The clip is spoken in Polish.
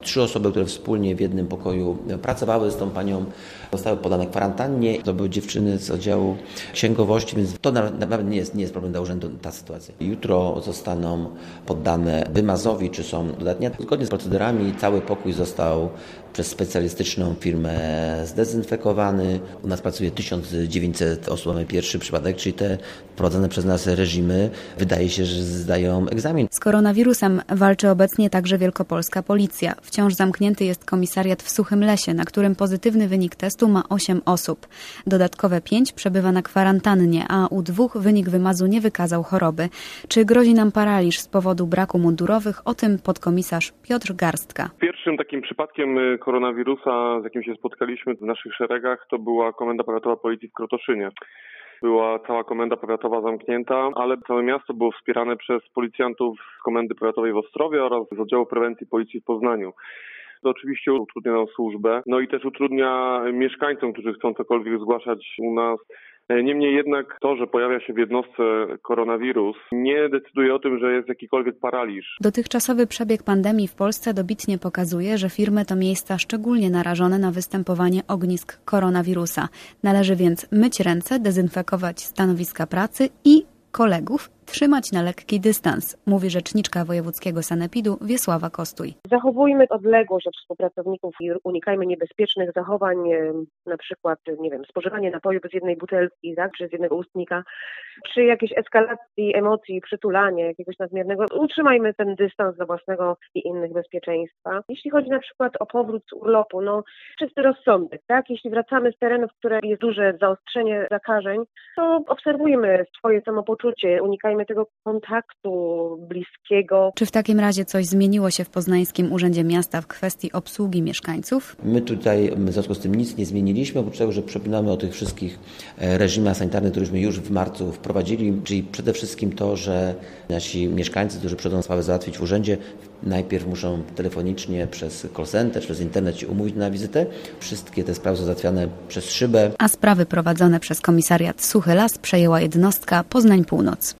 3 osoby, które wspólnie w jednym pokoju pracowały z tą panią, zostały podane kwarantannie. To były dziewczyny z oddziału księgowości, więc to naprawdę nie jest problem dla urzędu ta sytuacja. Jutro zostaną poddane wymazowi, czy są dodatnie. Zgodnie z procedurami cały pokój został przez specjalistyczną firmę zdezynfekowany. U nas pracuje 1900 osób, mamy pierwszy przypadek, czyli te wprowadzone przez nas reżimy wydaje się, że zdają egzamin. Z koronawirusem walczy obecnie także wielkopolska policja. Wciąż zamknięty jest komisariat w Suchym Lesie, na którym pozytywny wynik testu ma 8 osób. Dodatkowe 5 przebywa na kwarantannie, a u 2 wynik wymazu nie wykazał choroby. Czy grozi nam paraliż z powodu braku mundurowych? O tym podkomisarz Piotr Garstka. Pierwszym takim przypadkiem koronawirusa, z jakim się spotkaliśmy w naszych szeregach, to była Komenda Powiatowa Policji w Krotoszynie. Była cała komenda powiatowa zamknięta, ale całe miasto było wspierane przez policjantów z Komendy Powiatowej w Ostrowie oraz z Oddziału Prewencji Policji w Poznaniu. To oczywiście utrudnia nam służbę, no i też utrudnia mieszkańcom, którzy chcą cokolwiek zgłaszać u nas. Niemniej jednak to, że pojawia się w jednostce koronawirus, nie decyduje o tym, że jest jakikolwiek paraliż. Dotychczasowy przebieg pandemii w Polsce dobitnie pokazuje, że firmy to miejsca szczególnie narażone na występowanie ognisk koronawirusa. Należy więc myć ręce, dezynfekować stanowiska pracy i kolegów trzymać na lekki dystans, mówi rzeczniczka wojewódzkiego sanepidu Wiesława Kostuj. Zachowujmy odległość od współpracowników i unikajmy niebezpiecznych zachowań, na przykład, spożywanie napojów z jednej butelki, tak, czy z jednego ustnika. Przy jakiejś eskalacji emocji, przytulania jakiegoś nadmiernego, utrzymajmy ten dystans do własnego i innych bezpieczeństwa. Jeśli chodzi na przykład o powrót z urlopu, czysty rozsądek, tak? Jeśli wracamy z terenów, w których jest duże zaostrzenie zakażeń, to obserwujmy swoje samopoczucie, unikajmy tego kontaktu bliskiego. Czy w takim razie coś zmieniło się w Poznańskim Urzędzie Miasta w kwestii obsługi mieszkańców? My tutaj w związku z tym nic nie zmieniliśmy, oprócz tego, że przypominamy o tych wszystkich reżimach sanitarnych, któreśmy już w marcu wprowadzili, czyli przede wszystkim to, że nasi mieszkańcy, którzy przychodzą sprawę załatwić w urzędzie, najpierw muszą telefonicznie przez call center, przez internet się umówić na wizytę. Wszystkie te sprawy są załatwiane przez szybę. A sprawy prowadzone przez komisariat Suchy Las przejęła jednostka Poznań Północ.